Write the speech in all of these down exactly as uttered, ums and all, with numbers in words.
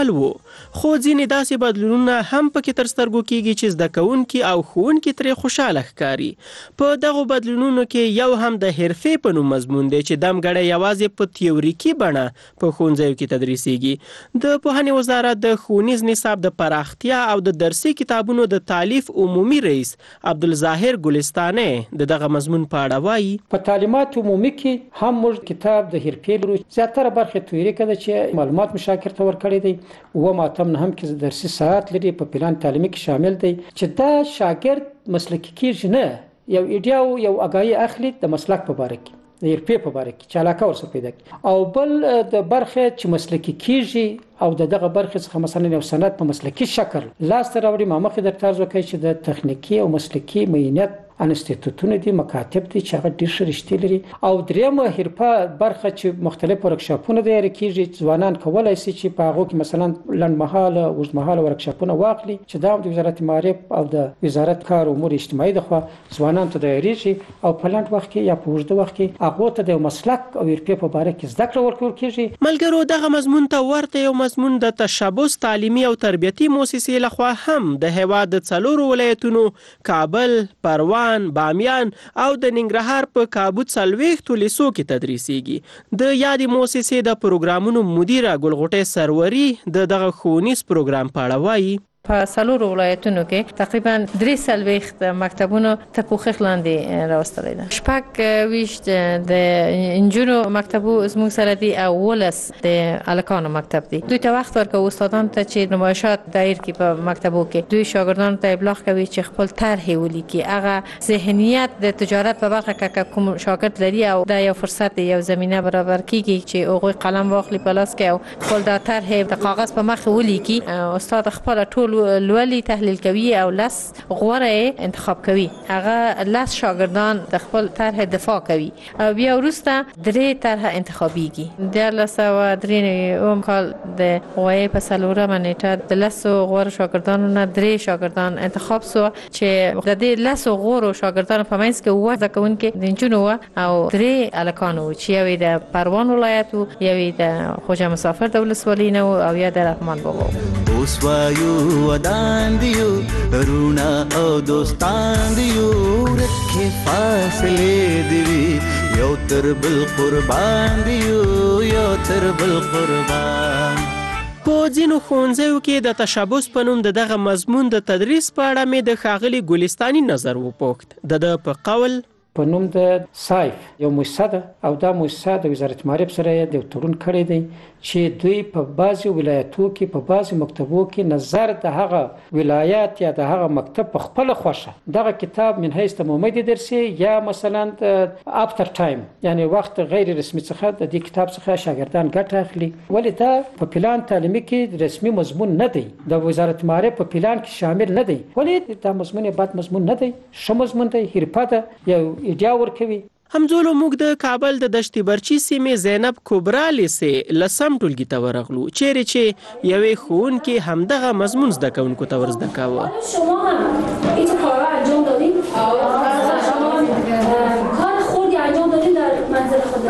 وو، خو ځینې داسې بدلونونه هم پکې تر سترګو کېږي چې زده کوونکي او ښوونکي ترې خوشحاله ښکاري. په دغو بدلونونو کې یو هم د حرفې په نوم مضمون دی چې دمګړی یوازې په تیوریکي بڼه په ښوونځیو کې تدریسیږي. د پوهنې وزارت د ښوونیز نصاب د پراختیا او د درسي کتابونو د تالیف عمومي رئیس عبدالظاهر ګلستاني د دغه مضمون په اړه وایي: په تعلیمات عمومي کې هم موږ کتاب د حرفې لرو. زیاتره برخې تیوریکي ده چې معلومات مشاکر ته ورکړی دی. و ماتم نه هم کې درسي ساعت لري، په پلان تعلیمي کې شامل دی چې دا شاګرد مسلکي کېږي، نه یو ایډیا او یو اګایي اخلي د مسلک په باره کې، د حرفې په باره کې چې علاقه ورسره پیدا کړي، او بل د برخې چې مسلکي کېږي او د دغه برخې څخه مثلا یو سند په مسلکي شکل لاسته راوړي. ما مخکې درته عرض وکړی چې د تخنیکي او مسلکي معینیت انستیتوتونه دي، مکاتب دي چې هغه ډېر ښه رشتې لري. او درېیمه حرفه برخه چې مختلف ورکشاپونه تیار کېږي، ځوانان کولی شي چې په هغو کې مثلا لنډمهاله اوږدمهاله ورکشاپونه واخلي چې دا د وزارت معارف او د وزارت کار او امور اجتماعي د خوا ځوانانو ته تیارېږي او په لنډ وخت کې یا په اوږده وخت کې هغو ته د مسلک او حرفې په باره کې زده کړه ورکول کېږي. ملګرو، دغه مضمون ته ورته یو مضمون د تشبث تعلیمي او تربیتي مؤسسې لخوا هم د هېواد د څلورو ولایتونو کابل، پروان، بامیان او د ننګرهار په کابود څلوېښتو لیسو کې تدریسیږي. د یادې مؤسسې د پروګرامونو مدیره ګلغوټۍ سروري د دغه ښوونیز پروګرام په اړه وایي: په څلورو ولایتونو کې تقریبا درې څلوېښت مکتبونو ته پوښښ لاندې راوستلی ده. شپږ ویشت د نجونو مکتبو زموږ سره دي او اوولس د هلکانو مکتب دي. دوی ته وخت ورکوو استادانو ته چې نمایشات دایر کړي په مکتبو کې. دوی شاګردانو ته ابلاغ کوي چې خپل طرحې ولیکي. هغه ذهنیت د تجارت په برخه کې کوم شاګرد لري او دا یو فرصت دی، یو زمینه برابر کیږي چې هغوی قلم واخلي په لاس کې او خپل دا طرحې د کاغذ په مخ ولیکي. استاد خپل ټول لولي تحلیل کوي او لس غوره انتخاب کوي. هغه لس شاګردان د خپل طرح دفاع کوي او بیا وروسته درې طرح انتخابیږي. د لسو درې اوم کال د غوایي په څلورمه نیټه د لسو غوره شاګردانو نه درې شاګردان انتخاب سو چې د دې لسو غوره شاګردانو په منځ کې اووه زده کوونکي د نجونو او درې هلکانو چې یو یې د پروان ولایت و، یو یې د خوجه مسافر د ولسوالۍ نه و او یا د رحمان بابا و. اوس وایو ودان دیو رونا او دوستان دیو رکھے فاصلے دیوی یو تر بل قربان دیو یو تر بل قربان. په ځینو ښوونځیو کې د تشبث په نوم د دغه مضمون د تدریس په اړه مې د ښاغلي ګلستاني نظر وپوښت. د ده په قول په نوم د سایف یو مؤسسه ده او دا مؤسسه د وزارت معارف سره د تړون کړی دی چې دوی په بعضي ولایتو کې په بعضي مکتبو کې نظر د هغه ولایت یا د هغه مکتب په خپل خوښه دغه کتاب من حیث تمامی درسي یا مثلا افتر ټایم یعنی وخت غیر رسمي څخه د دې کتاب څخه شاګردان ګټه اخلي. ولې دا په پلان تعلیمي کې رسمي مضمون نه دی، د وزارت معارف په پلان کې شامل نه دی. ولې دا مضمون بد مضمون نه دی، ښه مضمون دی، حرفه ده، یو ایډیا ورکوي. همزولو موږ د کابل د دشتي برچي سیمې زینب کبرا لیسې لسم ټولګي ته ورغلو، چیرې چې یوې ښوونکې همدغه مضمون زده کوونکو ته ور زده کاوه. شما هم این کار را انجام دادید؟ کار خوردی انجام دادید در منزل خود؟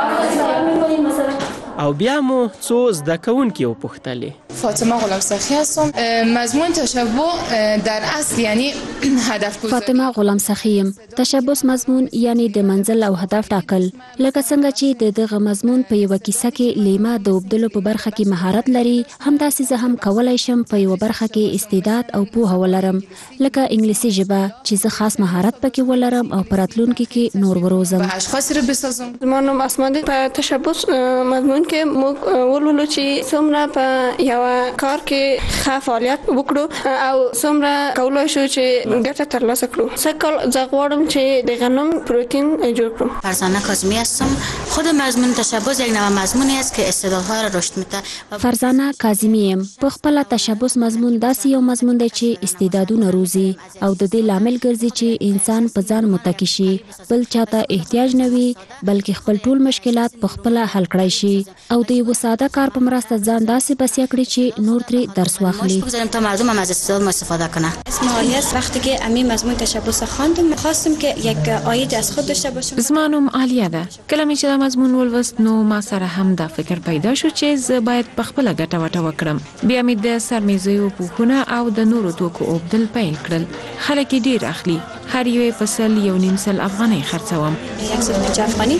او بیا مو څو زده کوونکي وپوښتلې. فاطمه غلام سخی هستم. مضمون تشبع در اصل یعنی هدف گذاری. فاطمه غلام سخی یم. تشبث مضمون یعنی د منزل او هدف ټاکل، لکه څنګه چې د دغه مضمون په یو کیسه کې لیما د وبدلو په برخه کې مهارت لري، همداسې زه هم کولای شم په یو برخه کې استعداد او پوهه ولرم، لکه انګلیسي ژبه چې زه خاص مهارت پکې ولرم او په راتلونکي کې نور وروزم. اشخاص رو بسازم. زما نوم اسما دی. په تشبث مضمون کې موږ ولولو چې څومره په یو کار کې ښه فعالیت وکړو او څومره کولای شو چې ګټه ترلاسه کړو. سکل زه غواړم چې د غنم پروتئین جوړ کړم. فرزانه کاظمی هستم. خود مضمون تشبث یک نوع مضمونی است که استعدادها را رشد میده. فرزانه کاظمی یم. په خپل تشبث مضمون داسې یو مضمون دی چې استعدادونه روزي او د دې لامل ګرځي چې انسان په ځان متکی شي، بل چاته احتیاج نه وي، بلکې خپل ټول مشکلات په خپل حل کړی شي او د یو ساده کار په مرسته ځان داسې بسیا کړي چې نور ترې درس واخلي. بگذاریم تا مردم هم از استعداد ما استفاده کنه. اسم عالی است. وقتی که امی مضمون تشبث خواندم خواستم که یک آیدی از خود داشته باشم. زما نوم عالیه ده. کله مې چې دا مضمون ولوست نو ما سره هم دا فکر پیدا شو چې زه باید په خپله ګټه وټه وکړم. بیا مې د سرمیزیو پوښونه او د نورو توکو اوبدل پیل کړل. خلک یې ډېر اخلي. هر یو فصل یو نیم سل افغانۍ خرڅوم. یک سل پنجاه افغانۍ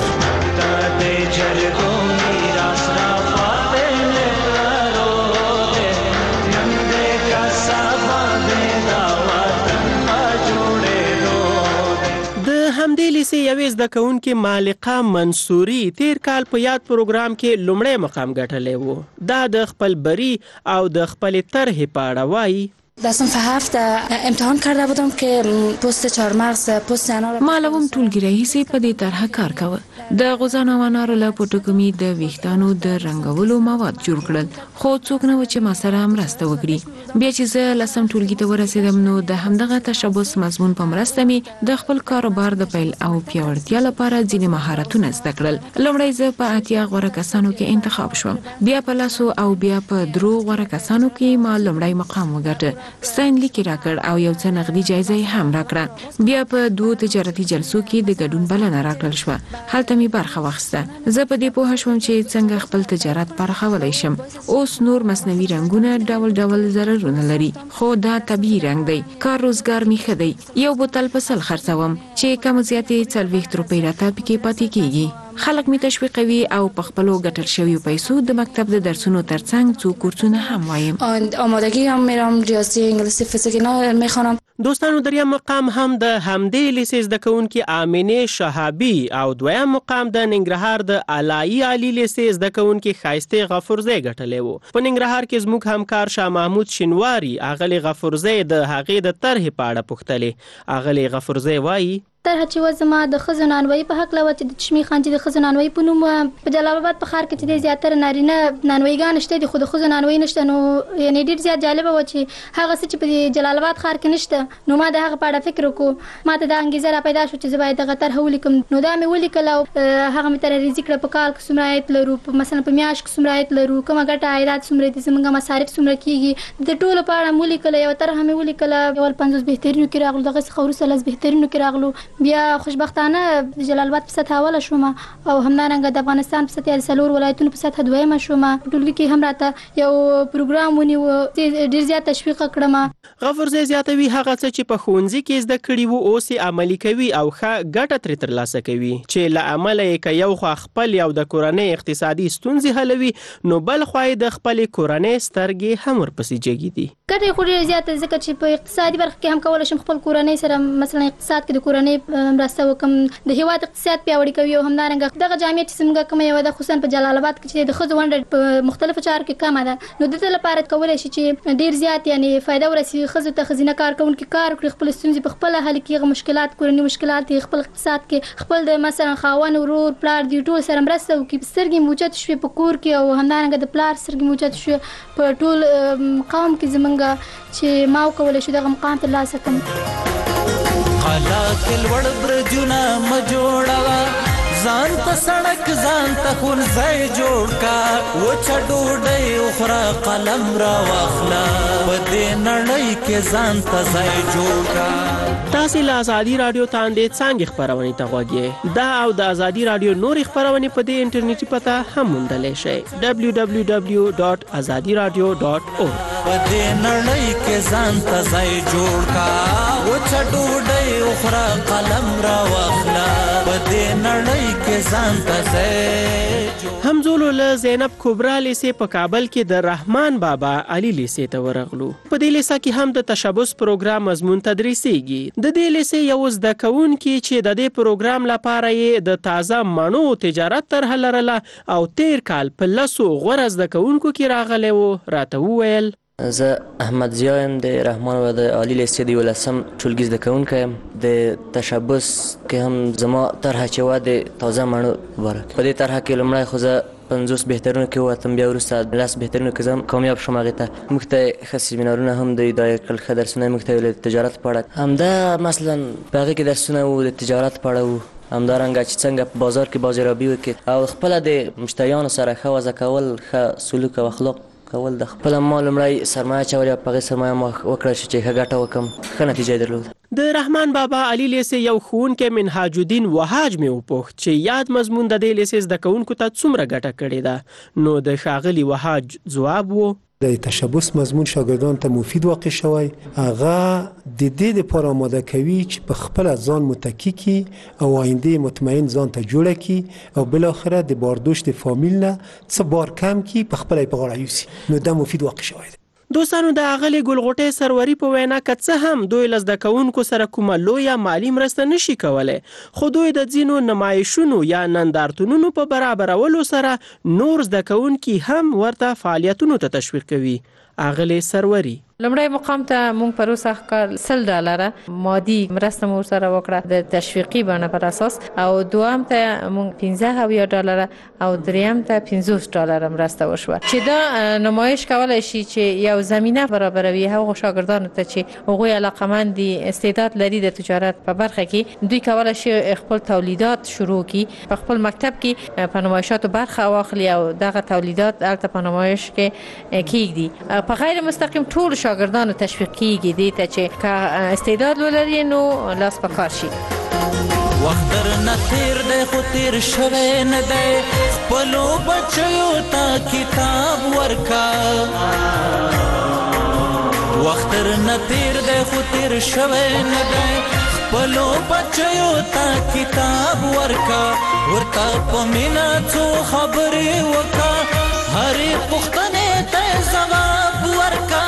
همدې لیسې یوې زده کوونکې مالقه منصوري تیر کال په یاد پروګرام کې لومړی مقام ګټلی و. دا د خپل بری او د خپلې طرحې په اړه وایي. در صنف هفت امتحان کرده بودم که پست چهارمغز پست انار ما لوم ټولګي رئیسي په دې طرحه کار کاوه. د غوزانو او انارو له پوټکو مې د ویښتانو د رنګولو مواد جوړ کړل خو څوک نه و چې ما سره مرسته وکړي. بیا چې زه لسم ټولګي ته ورسېدم نو د همدغه تشبث مضمون په مرسته مې د خپل کاروبار د پیل او پیاوړتیا لپاره ځینې مهارتونه زده کړل. لومړی زه په اتیا غوره کسانو کې انتخاب شوم. بیا په لسو او بیا په درو غوره کسانو کې ما لومړی مقام وګټه. ستاینلیک یې راکړ او یو څه نغدي جایزه یې هم راکړه. بیا په دوو تجارتي جلسو کې د ګډون بلنه راکړل شوه. هلته مې برخه واخیسته. زه په دې پوه شوم چې څنګه خپل تجارت پراخولی شم. اوس نور مصنوعي رنګونه ډول ډول ضررونه لري خو دا طبیعي رنګ دی. کار روزګار مې ښه دی. یو بوتل په سل خرڅوم چې کم زیاتې څلوېښت روپۍ راته پکې پاتې کېږي. خلک می تشویقوي او په خپلو ګټل شویو پیسو د مکتب د درسونو ترڅنګ څو کورسونه هم وایم. آمادگی هم میرم، ریاضی، انگلیسی، فیزیک اینا میخوانم. دوستانو دریم مقام هم د همدې لیسې زده کوونکې آمینې شهابي او دویم مقام د ننګرهار د علایي عالي لیسې زده کوونکې ښایستې غفورزۍ ګټلی و. په ننګرهار کې زموږ همکار شاه محمود شینواري اغلې غفورزۍ د هغې د طرحې په اړه پوښتلې. اغلې غفورزۍ وایي طرحه چې و زما د ښځو نانوایي په هکله وه چې د چشمې خان چې د ښځو نانوایي په نوم په جلال آباد په ښار کې چې دی زیاتره نارینه نانواییګانې شته دي خو د ښځو نانوایي نشته. نو یعنې ډېر زیات جالبه وه چې هغه څه چې په جلال آباد ښار کې نشته نو ما د هغه په اړه فکر وکړو. ما ته دا انګېزه را پیدا شو چې زه باید دغه طرحه ولیکم. نو دا مې ولیکله او هغه مې ترریزي کړه په کال کې څومره عاید لرو، مثلا په میاشت کې څومره عاید لرو، کومه ګټه عایدات څومره دي، زموږ مصارف څومره کېږي. د ټولو په اړه مې ولیکله. یوه طرحه مې ولیکله. اول پنځوس بهترینو کې راغلو، دغه څخه وروسته لس بهترینو کې راغلو. بیا خوشبخت د جلال آباد په سطح اوله شوم او همدارنګه د افغانستان په سطح څلور ولایتونو په سطح دویمه شوم. ټولګي کې هم راته یو پروګرام ونیو، ډېر زیات تشویق کړم. غفورزۍ زیاتوي هغه څه چې په ښوونځي کې زده کړي وو اوس یې عملي کوي او ښه ګټه ترې ترلاسه کوي چې له امله یې که یو خوا خپل او د کورنۍ اقتصادي ستونزې حلوي نو بل خوا یې د خپلې کورنۍ سترګې هم ورپسې جګې دي. ګټه یې خو ډېره زیاته ځکه چې په اقتصادي برخه کې هم کولی شم خپل کورنۍ سره مثلا اقتصاد کې د کورنۍ مرسته وکړم، د هیواد اقتصاد پیاوړی کوي او همدارنګه دغه جامعه چې څنګه کومه یو ده خصوصا په جلال آباد کې چې د ښځو ونډه په مختلفو چارو کې کمه ده نو د دې لپاره کولی شي چې ډېر زیات یعنې فایده ورسوي ښځو ته. ښځینه کار کوونکي کار وکړي، خپل ستونزې په خپله حل کړي، هغه مشکلات کورني مشکلات دي خپل اقتصاد کې خپل د مثلا خاوند ورور پلار دي ټول سره مرسته وکړي. سترګې موجود شوې په کور کې او همدارنګه د پلار سترګې موجود شوې په ټول قوم کې زمونږ چې ما وکولی شو دغه مقام ترلاسه کړم. قلا کې لوړ برجونه مه جوړوه، ځان ته سړک ځان ته ښوونځی جوړ کا، وچه ډوډۍ وخوره قلم را واخله، په دې نړۍ کې ځان ته ځای جوړ کا. تاسې له ازادي راډیو تاندې څانګې خپرونې ته غوږ یې. دا او د ازادي راډیو نورې خپرونې په دې انټرنیټي پته هم موندلی شئ ډبلیو ډبلیو ډبلیو ډاټ ازادي راډیو ډاټ اورګ. په دې نړۍ کې ځان ته ځای جوړ کا، وچه ډوډۍ وخوره قلم را واخله، په دې نړۍ کې ځان ته ځای جوړ. همزولو له زینب کبرا لیسې په کابل کې د رحمان بابا علي لیسې ته ورغلو. په دې لیسه کې هم د تشبث پروګرام مضمون تدریسیږي. د دې لیسې یو زده کوونکي چې د دې پروګرام لپاره یې د تازه مڼو تجارت طرحه لرله او تیر کال په لسو غوره زده کوونکو کې راغلی و راته وویل زه احمد ضیا یم د رحمان بابا د عالي لیسې د یولسم ټولګي زده کوونکی یم. د تشبث کې هم زما طرحه چې وه د تازه مڼو باره په دې طرحه کې لومړی خو زه پنځوس بهترینو کې ووتم، بیا وروسته لس بهترینو کې زه هم کامیاب شوم. هغې ته موږ ته ښه سیمینارونه هم دوی دا کړل، ښه درسونه یې موږ ته ویل د تجارت په اړه. همدا مثلا په هغې کې درسونه وو د تجارت په اړه وو، همدارنګه چې څنګه په بازار کې بازارابي وکړي او خپله د مشتریانو سره ښه وضع کول، ښه سلوک او اخلاق کول د خپله ما لومړی سرمایه اچولې وه، په هغې سرمایه ما وکړه چې ښه ګټه وکړم، ښه نتیجه یې درلوده. د رحمان بابا علي لیسې یو ښوونکی منهاج الدین وهاج مې وپوښت چې یاد مضمون د دې لیسې زده کوونکو ته څومره ګټه کړې ده، نو د ښاغلي وهاج ځواب و د تشبث مضمون شاګردان ته مفید واقع شوی، هغه د دې لپاره آماده کوي چې په خپل ځان متکی کی او آینده مطمئن ځان ته جوړه کی او بالاخره د باردوشت فامیل نه څه بار کم کی په خپل په غاړه یوسي، نو دا مفید واقع شوی. دوستانو د اغلې ګلغوټۍ سروري په وینا که څه هم دوی له زده کوونکو سره کومه لویه مالي مرسته نشي کولی، خو دوی د ځینو نمایشونو یا نندارتونونو په برابرولو سره نور زده کوونکي هم ورته فعالیتونو ته تشویق کوي. اغلې سروري لمړی مقام ته مونږ پر اوسه کال سل ډالره مادي مرسته مو سره وکړه د تشویقي بڼه پر اساس، او دوام ته مونږ پنځه اویا ډالره او دریم ته پنځوس ډالره مرسته وشوه، چې دا نمایش کولای شي چې یو زمینه برابروي هغو شاګردانو ته چې هغوی علاقمند دي، استعداد لري د تجارت په برخه کې، دوی کولای شي خپل تولیدات شروع کړي، په خپل مکتب کې په نمایشاتو برخه واخلي او دغه تولیدات هلته په نمایش کې کیږدي. په غیر مستقیم ټول شاګردانو تشویق کیږي دې ته چې که استعداد ولري نو لاس په کار شي. وخت درنه تیر دی خو تیر شوی نه دی، خپلو بچیو ته کتاب ورکا. وخت درنه تیر دی خو تیر شوی نه دی، خپلو بچیو ته کتاب ورکا. ورته په مینه څو خبرې وکا، هرې پوښتنې ته ځواب ورکا.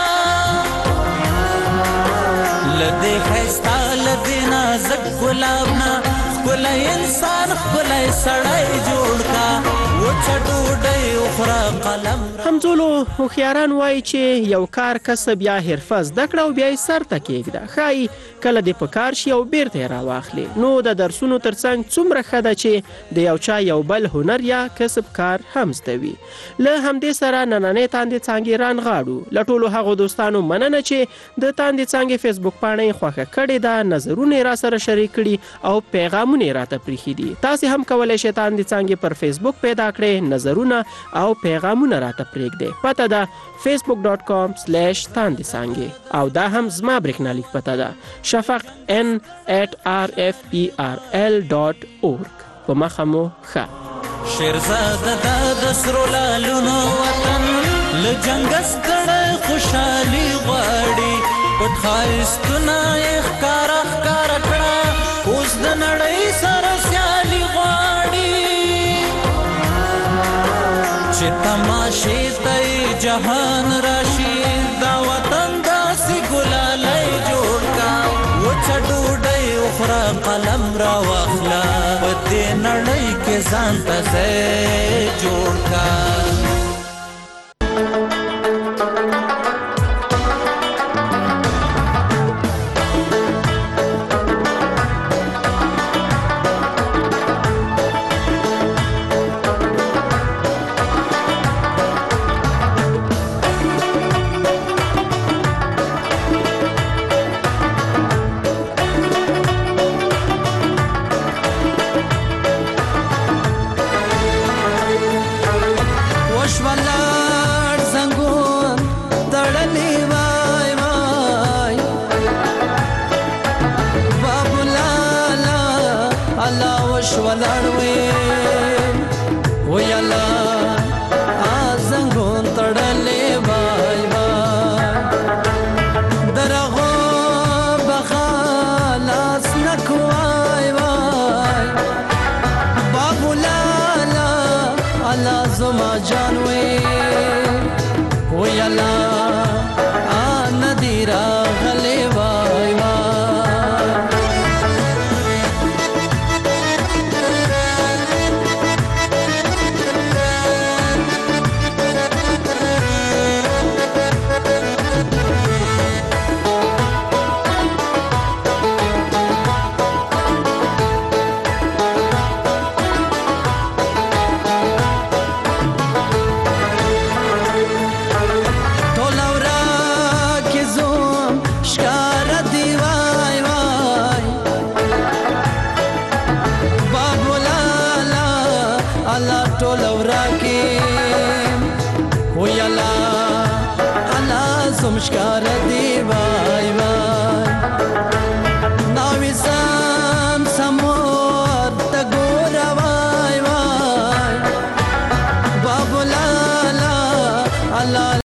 لدې ښایسته لدې نازک ګلاب نه ښکلی انسان ښکلی سړی جوړ کا. وچه ډوډۍ وخوره قلم. همزولو هوښیاران وایي چې یو کار کسب یا حرفه زده کړه او بیا یې سر ته کېږده، ښایي کله دې په کار شي او بیرته یې راواخلي. نو د درسونو ترڅنګ څومره ښه ده چې د یو چا یو بل هنر یا کسب کار هم زده وي. له همدې سره نننۍ تاندې څانګې رانغاړو. له ټولو هغو دوستانو مننه چې د تاندې څانګې فیسبوک پاڼه یې خوښه کړې ده، نظرونه یې راسره شریک کړي او پیغامونه یې راته پریښي دي. تاسې هم کولی شئ تاندې څانګې پر فیسبوک پیدا کړئ، نظرونه او پیغامونه راته پرېږدئ. پته ده فیسبوک ډاټ کام سلیش تاندې څانګې، او دا هم زما برېښنالیک پته ده شفق ان ایٹ آر ایف ای آر ایل ډاټ اورګ. په مخه مو ښه. شیرزاده دا د سرو لالونو وطن، له جنګه ستړی خوشحالي غواړي. پټ ښایستونه یې ښکاره ښکاره کړه، اوس د نړۍ سره سیالي غواړي. چې تماشې ته یې جهان راشي، دا وطن داسې ګلالی جوړ کا. وچه ډوډۍ وخوره قلم را واخله، په دې نړۍ کې ځان ته ځای جوړ کا. مشکار دیوار